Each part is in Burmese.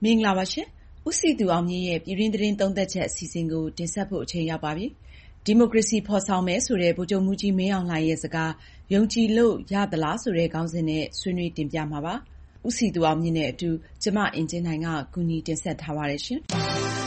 မင်္ဂလာပါရှင်။ဦးစည်သူအောင်မြင့်ရဲ့ပြည်တွင်းသတင်းသုံးသပ်ချက်အစီအစဉ်ကိုတင်ဆက်ဖို့အချိန်ရောက်ပါပြီ။ဒီမိုကရေစီဖော်ဆောင်မယ်ဆိုတဲ့ဗိုလ်ချုပ်မှူးကြီးမင်းအောင်လှိုင်ရဲ့စကားယုံကြည်လို့ရသလားဆိုတဲ့ခေါင်းစဉ်နဲ့ဆွေးနွေးတင်ပြမှာပါ။ဦးစည်သူအောင်မြင့်နဲ့အတူကျမအင်ကြင်းနိုင်ကကူညီတင်ဆက်ထားပါတယ်ရှင်။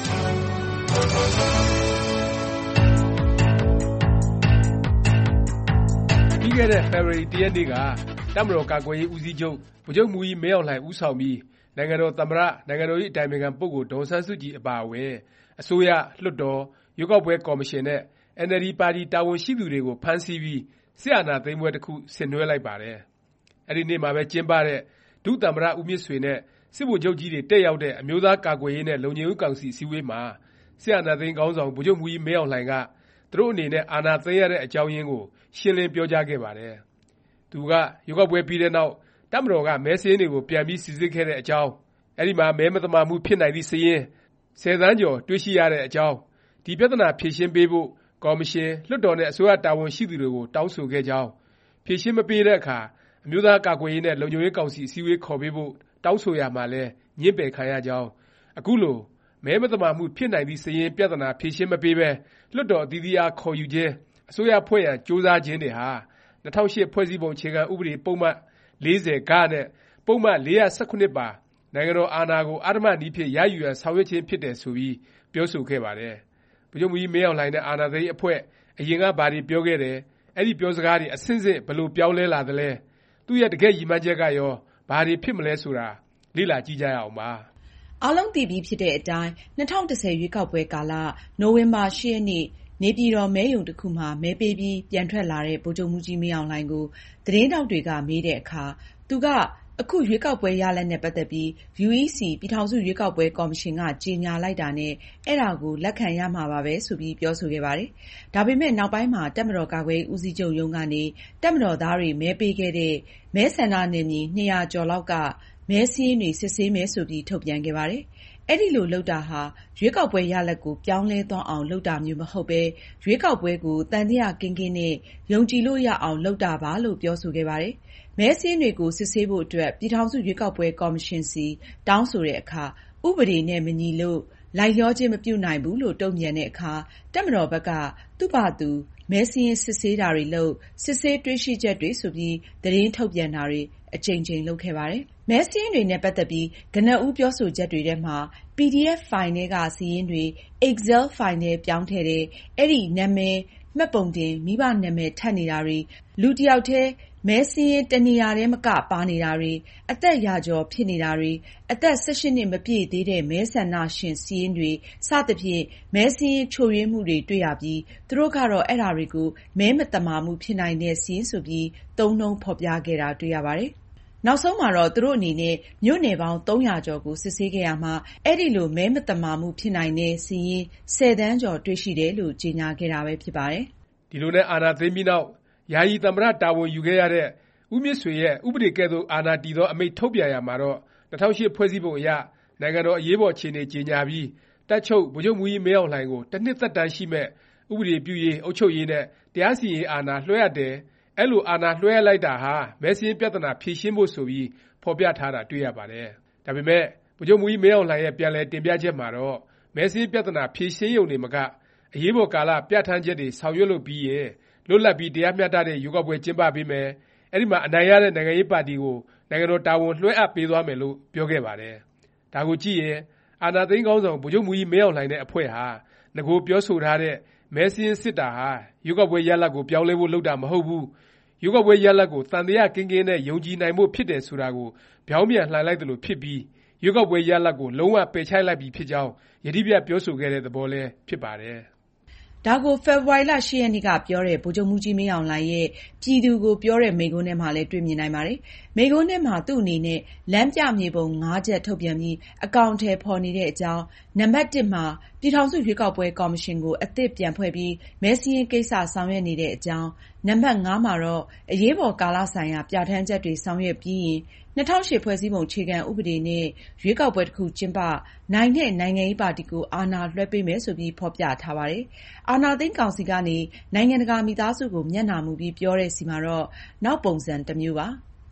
ပြီးခဲ့တဲ့ ဖေဖော်ဝါရီ ၁ ရက်နေ့ကတပ်မတော်ကာကွယ်ရေးဦးစီးချုပ်ဗိုလ်ချုပ်မှူးကြီးမင်းအောင်လှိုင်ဦးဆောင်ပြီးနိုင်ငံတော်သမ္မတ၊နိုင်ငံတော်၏အတိုင်ပင်ခံပုဂ္ဂိုလ်ဒေါ်အောင်ဆန်းစုကြည်အပါအဝင်အစိုးရ၊လွှတ်တော်၊ရွေးကောက်ပွဲကော်မရှင်နဲ့အင်န်အယ်လ်ဒီပါတီတာဝန်ရှိသူတွေကိုဖမ်းဆီးပြီးစစ်အာဏာသိမ်းပွဲတစ်ခုဆင်နွှဲလိုက်ပါတယ်။အဲဒီနေ့မှာပဲကျင်းပတဲ့ဒုသမ္မတဦးမြင့်ဆွေနဲ့စစ်ဗိုလ်ချုပ်ကြီးတွေတက်ရောက်တဲ့အမျိုးသားကာကွယ်ရေးနဲ့လုံခြုံရေးကောင်စီအစည်းအဝေးမှာစစ်အာဏာသိမ်းခေါင်းဆောင်ဗိုလ်ချုပ်မှူးကြီးမင်းအောင်လှိုင်ကသူတို့အနေနဲ့အာဏာသိမ်းရတဲ့အကြောင်းရင်းကိုရှင်းလင်းပြောကြားခဲ့ပါတယ်။သူကရွေးကောက်ပွဲပြီးတဲ့နောက်တပ်မတော်ကမဲစာရင်းတွေကိုပြန်ပြီးစိစစ်ခဲ့တဲ့အကြောင်းအဲဒီမှာမဲမသမာမှုဖြစ်နိုင်သည့်စာရင်း10 သန်းကျော်တွေ့ရှိရတဲ့အကြောင်းဒီပြဿနာဖြေရှင်းပေးဖို့ကော်မရှင်၊လွှတ်တော်နဲ့အစိုးရတာဝန်ရှိသူတွေကိုတောင်းဆိုခဲ့ကြောင်းဖြေရှင်းမပေးတဲ့အခါအမျိုးသားကာကွယ်ရေးနဲ့လုံခြုံရေးကောင်စီအစည်းအဝေးခေါ်ပေးဖို့တောင်းဆိုရမှာလဲငြင်းပယ်ခံရကြောင်းအခုလိုမဲမသမာမှုဖြစ်နိုင်သည့်စာရင်းပြဿနာဖြေရှင်းမပေးပဲလွှတ်တော်အသီးသီးအားခေါ်ယူခြင်းအစိုးရဖွဲ့ရန်ကြိုးစားခြင်းတွေဟာ2008ဖွဲ့စည်းပုံအခြေခံဥပဒေပုဒ်မ40 နဲ့ပုဒ်မ419ပါနိုင်ငံတော်အာဏာကိုအဓမ္မနည်းဖြင့်ရယူရန်ဆောင်ရွက်ခြင်းဖြစ်တယ်ဆိုပြီးပြောဆိုခဲ့ပါတယ်။ဗိုလ်ချုပ်မှူးကြီးမင်းအောင်လှိုင်နဲ့အာဏာသိမ်းအဖွဲ့အရင်ကဘာတွေပြောခဲ့တယ်အဲဒီပြောစကားတွေအဆင့်ဆင့်ဘယ်လိုပြောင်းလဲလာသလဲသူ့ရဲ့တကယ့်ရည်မှန်းချက်ကရောဘာတွေဖြစ်မလဲဆိုတာလေ့လာကြည့်ကြရအောင်ပါ။အားလုံးသိပြီးဖြစ်တဲ့အတိုင်း2010ရွေးကောက်ပွဲကာလနိုဝင်ဘာ8 ရက်နေ့နေပြည်တော်မဲရုံတစ်ခုမှာမဲပေးပြီးပြန်ထွက်လာတဲ့ဗိုလ်ချုပ်မှူးကြီးမင်းအောင်လှိုင်ကိုသတင်းထောက်တွေကမေးတဲ့အခါသူကအခုရွေးကောက်ပွဲရလဒ်နဲ့ပတ်သက်ပြီး UEC ပြည်ထောင်စုရွေးကောက်ပွဲကော်မရှင်ကကြေညာလိုက်တာနဲ့အဲ့ဒါကိုလက်ခံရမှာပါပဲဆိုပြီးပြောဆိုခဲ့ပါတယ်။ဒါပေမဲ့နောက်ပိုင်းမှာတပ်မတော်ကာကွယ်ရေးဦးစီးချုပ်ရုံးကနေတပ်မတော်သားတွေမဲပေးခဲ့တဲ့မဲဆန္ဒနယ်မြေ200ကျော်လောက်ကမဲစာရင်းတွေစစ်ဆေးမယ်ဆိုပြီးထုတ်ပြန်ခဲ့ပါတယ်။အဲ့ဒီလိုလုပ်တာဟာရွေးကောက်ပွဲရလဒ်ကိုပြောင်းလဲသွားအောင်လုပ်တာမျိုးမဟုတ်ပဲရွေးကောက်ပွဲကိုသံသယကင်းကင်းနဲ့ယုံကြည်လို့ရအောင်လုပ်တာပါလို့ပြောဆိုခဲ့ပါတယ်။မဲစာရင်းတွေကိုစစ်ဆေးဖို့အတွက်ပြည်ထောင်စုရွေးကောက်ပွဲကော်မရှင်ဆီတောင်းဆိုတဲ့အခါဥပဒေနဲ့မညီလို့လိုက်လျောခြင်းမပြုနိုင်ဘူးလို့တုံ့ပြန်တဲ့အခါတပ်မတော်ဘက်ကသူ့ဘာသူမဲစာရင်းစစ်ဆေးတာတွေလုပ်စစ်ဆေးတွေ့ရှိချက်တွေဆိုပြီးသတင်းထုတ်ပြန်တာတွေအကြိမ်ကြိမ်လုပ်ခဲ့ပါတယ်။မဲစာရင်းတွေနဲ့ပတ်သက်ပြီးကနဦးပြောဆိုချက်တွေထဲမှာ PDF ဖိုင်ထဲကစာရင်းတွေ Excel ဖိုင်ထဲပြောင်းထည့်တယ်အဲဒီနာမည်မှတ်ပုံတင်မိဘနာမည်ထပ်နေတာတွေလူတစ်ယောက်တည်းမဲစာရင်းတစ်နေရာတည်းမကပါနေတာတွေအသက်ရာကျော်ဖြစ်နေတာတွေအသက်18နှစ်မပြည့်သေးတဲ့မဲဆန္ဒရှင်စာရင်းတွေစသဖြင့်မဲစာရင်းချို့ယွင်းမှုတွေတွေ့ရပြီးသူတို့ကတော့အဲ့ဒါတွေကိုမဲမသမာမှုဖြစ်နိုင်တဲ့စာရင်းဆိုပြီးသုံးနှုန်းဖော်ပြခဲ့တာတွေ့ရပါတယ်။နောက်ဆုံးမှာတော့သူတို့အနေနဲ့မြို့နယ်ပေါင်း300ကျော်ကိုစစ်ဆေးခဲ့ရမှာအဲ့ဒီလိုမဲမသမာမှုဖြစ်နိုင်တဲ့စာရင်း10 သန်းကျော်တွေ့ရှိတယ်လို့ကြေညာခဲ့တာပဲဖြစ်ပါတယ်။ဒီလိုနဲ့အာဏာသိမ်းပြီးနောက်ယာယီသမ္မတတာဝန်ယူခဲ့ရတဲ့ဦးမြင့်ဆွေရဲ့ဥပဒေကဲ့သို့အာဏာတည်သောအမိန့်ထုတ်ပြန်ရာမှာတော့2008ဖွဲ့စည်းပုံအရနိုင်ငံတော်အရေးပေါ်အခြေအနေကြေညာပြီးတပ်ချုပ်ဗိုလ်ချုပ်မှူးကြီးမင်းအောင်လှိုင်ကိုတစ်နှစ်သက်တမ်းရှိမဲ့ဥပဒေပြုရေးအုပ်ချုပ်ရေးနဲ့တရားစီရင်ရေးအာဏာလွှဲအပ်တယ်အဲ့လိုအာဏာလွှဲအပ်လိုက်တာဟာမဲစာရင်းပြဿနာဖြေရှင်းဖို့ဆိုပြီးဖော်ပြထားတာတွေ့ရပါတယ်။ဒါပေမဲ့ဗိုလ်ချုပ်မှူးကြီးမင်းအောင်လှိုင်ရဲ့ပြန်လည်တင်ပြချက်မှာတော့မဲစာရင်းပြဿနာဖြေရှင်းရုံတွေမကအရေးပေါ်ကာလပြဋ္ဌာန်းချက်တွေဆောင်ရွက်လို့ပြီးရင်လွတ်လပ်ပြီးတရားမျှတတဲ့ရွေးကောက်ပွဲကျင်းပပေးမယ်အဲဒီမှာအနိုင်ရတဲ့နိုင်ငံရေးပါတီကိုနိုင်ငံတော်တာဝန်လွှဲအပ်ပေးသွားမယ်လို့ပြောခဲ့ပါတယ်။ဒါကိုကြည့်ရင်အာဏာသိမ်းခေါင်းဆောင်ဗိုလ်ချုပ်မှူးကြီးမင်းအောင်လှိုင်တဲ့အဖွဲ့ဟာနဂိုပြောဆိုထားတဲ့မဲစာရင်းစစ်တာဟာရွေးကောက်ပွဲရလဒ်ကိုပြောင်းလဲဖို့လုပ်တာမဟုတ်ဘူးရွေးကောက်ပွဲရလဒ်ကိုသံသယကင်းကင်းနဲ့ယုံကြည်နိုင်ဖို့ဖြစ်တယ်ဆိုတာကိုဗြောင်းပြန်လှန်လိုက်သလိုဖြစ်ပြီးရွေးကောက်ပွဲရလဒ်ကိုလုံးဝပယ်ချလိုက်ပြီဖြစ်ကြောင်းယတိပြတ်ပြောဆိုခဲ့တဲ့သဘောလည်းဖြစ်ပါတယ်။ဒါကိုဖေဖော်ဝါရီလ8 ရက်နေ့ကပြောတဲ့ဗိုလ်ချုပ်မှူးကြီးမင်းအောင်လှိုင်ရဲ့ပြည်သူကိုပြောတဲ့မိန့်ခွန်းထဲမှာလည်းတွေ့မြင်နိုင်ပါတယ်။မိန့်ခွန်းထဲမှာသူ့အနေနဲ့လမ်းပြမြေပုံ5ချက်ထုတ်ပြန်ပြီးအကောင်အထည်ဖော်နေတဲ့အကြောင်းနံပါတ်1မှာပြည်ထောင်စုရွေးကောက်ပွဲကော်မရှင်ကိုအသစ်ပြန်ဖွဲ့ပြီးမဲစာရင်းကိစ္စဆောင်ရွက်နေတဲ့အကြောင်းနံပါတ်5မှာတော့အရေးပေါ်ကာလဆိုင်ရာပြဋ္ဌာန်းချက်တွေဆောင်ရွက်ပြီးရင်2008ဖွဲ့စည်းပုံအခြေခံဥပဒေနဲ့ရွေးကောက်ပွဲတစ်ခုကျင်းပနိုင်တဲ့နိုင်ငံရေးပါတီကိုအာဏာလွှဲပေးမယ်ဆိုပြီးဖော်ပြထားပါတယ်။အာဏာသိမ်းကောင်စီကနေနိုင်ငံတကာမိသားစုကိုမျက်နှာမူပြီးပြောတဲ့စီမှာတော့နောက်ပုံစံတစ်မျိုးပါ။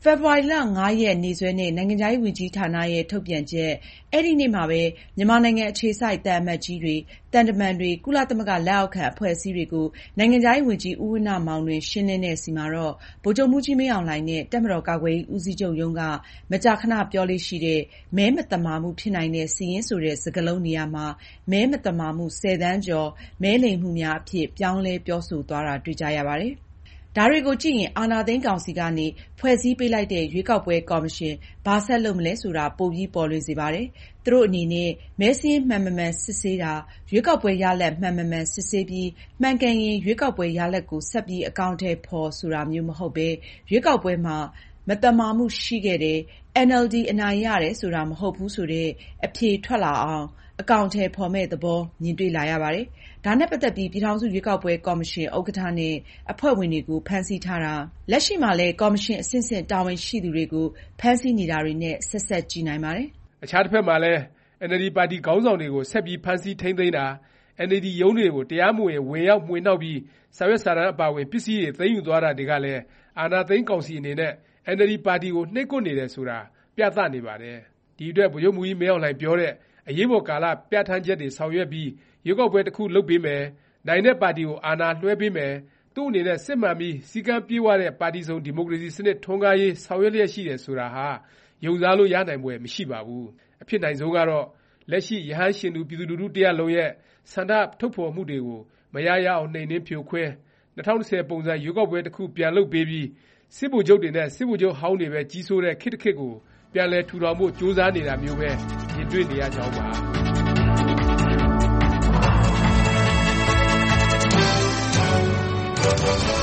ဖေဖေါ်ဝါရီ 5 ရက်နေ့စွဲနဲ့ နိုင်ငံခြားရေးဝန်ကြီးဌာနရဲ့ထုတ်ပြန်ချက်အဲဒီနေ့မှာပဲမြန်မာနိုင်ငံအခြေစိုက်သံအမတ်ကြီးတွေ၊သံတမန်တွေ၊ကုလသမဂ္ဂလက်အောက်ခံအဖွဲ့အစည်းတွေကိုနိုင်ငံခြားရေးဝန်ကြီးဦးဝဏ္ဏမောင်လွင်ရှင်းလင်းတဲ့ဆီမှာတော့ဗိုလ်ချုပ်မှူးကြီးမင်းအောင်လှိုင်နဲ့တပ်မတော်ကာကွယ်ရေးဦးစီးချုပ်ရုံးကမကြာခဏပြောလေ့ရှိတဲ့မဲမသမာမှုဖြစ်နိုင်တဲ့စာရင်းဆိုတဲ့စကားလုံးနေရာမှာမဲမသမာမှု10 သန်းကျော်မဲလိမ်မှုများအဖြစ်ပြောင်းလဲပြောဆိုသွားတာတွေ့ကြရပါတယ်။ဒါတွေကိုကြည့်ရင်အာဏာသိမ်းကောင်စီကနေဖွဲ့စည်းပေးလိုက်တဲ့ရွေးကောက်ပွဲကော်မရှင်ဘာဆက်လုပ်မလဲဆိုတာပိုပြီးပေါ်လွင်စေပါတယ်။သူတို့အနေနဲ့မဲစာရင်းမှန်မမှန်စစ်ဆေးတာ၊ရွေးကောက်ပွဲရလဒ်မှန်မမှန်စစ်ဆေးပြီးမှန်ကန်ရင်ရွေးကောက်ပွဲရလဒ်ကိုဆက်ပြီးအကောင်အထည်ဖော်ဆိုတာမျိုးမဟုတ်ပဲရွေးကောက်ပွဲမှာမသမာမှုရှိခဲ့တယ်၊ NLD အနိုင်ရတယ်ဆိုတာမဟုတ်ဘူးဆိုတဲ့အဖြေထွက်လာအောင်အကောင်အထည်ဖော်မယ့်သဘောမြင်တွေ့လာရပါတယ်။ဒါနဲ့ပတ်သက်ပြီးပြည်ထောင်စုရွေးကောက်ပွဲကော်မရှင်ဥက္ကဋ္ဌနဲ့အဖွဲ့ဝင်တွေကိုဖမ်းဆီးထားတာလက်ရှိမှာလည်းကော်မရှင်အဆင့်ဆင့်တာဝန်ရှိသူတွေကိုဖမ်းဆီးနေတာတွေနဲ့ဆက်စပ်ကြည့်နိုင်ပါတယ်။အခြားတစ်ဖက်မှာလည်း NLD ပါတီခေါင်းဆောင်တွေကိုဆက်ပြီးဖမ်းဆီးထိန်းသိမ်းတာ၊ NLD ရုံးတွေကိုတရားမဝင်ဝင်ရောက်မွှေနှောက်ပြီးစာရွက်စာတမ်းအပါအဝင်ပစ္စည်းတွေသိမ်းယူသွားတာတွေကလည်းအာဏာသိမ်းကောင်စီအနေနဲ့NLD ပါတီကိုနှိပ်ကွပ်နေတယ်ဆိုတာပြသနေပါတယ်။ဒီအတွက်ဗိုလ်ချုပ်မှူးကြီးမင်းအောင်လှိုင်ပြောတဲ့အရေးပေါ်ကာလပြဌာန်းချက်တွေဆောင်ရွက်ပြီးရွေးကောက်ပွဲတစ်ခုလုပ်ပေးမယ်၊နိုင်တဲ့ပါတီကိုအာဏာလွှဲပေးမယ်၊သူ့အနေနဲ့စစ်မှန်ပြီးစည်းကမ်းပြည့်ဝတဲ့ပါတီစုံဒီမိုကရေစီစနစ်ထွန်းကားရေးဆောင်ရွက်လျက်ရှိတယ်ဆိုတာဟာယုံစားလို့ရနိုင်ဖွယ်မရှိပါဘူး။အဖြစ်နိုင်ဆုံးကတော့လက်ရှိရဟန်းရှင်သူပြည်သူလူထုတစ်ရပ်လုံးရဲ့ဆန္ဒထုတ်ဖော်မှုတွေကိုမရရအောင်နှိမ်နင်းဖြိုခွဲ2010ပုံစံရွေးကောက်ပွဲတစ်ခုပြန်လုပ်ပေးပြီးစစ်ဗိုလ်ချုပ်တွေနဲ့စစ်ဗိုလ်ချုပ်ဟောင်းတွေပဲကြီးစိုးတဲ့ခေတ်တစ်ခေတ်ကိုပြန်လည်ထူထောင်ဖို့ကြိုးစားနေတာမျိုးပဲမြင်တွေ့နေရကြောင်းပါ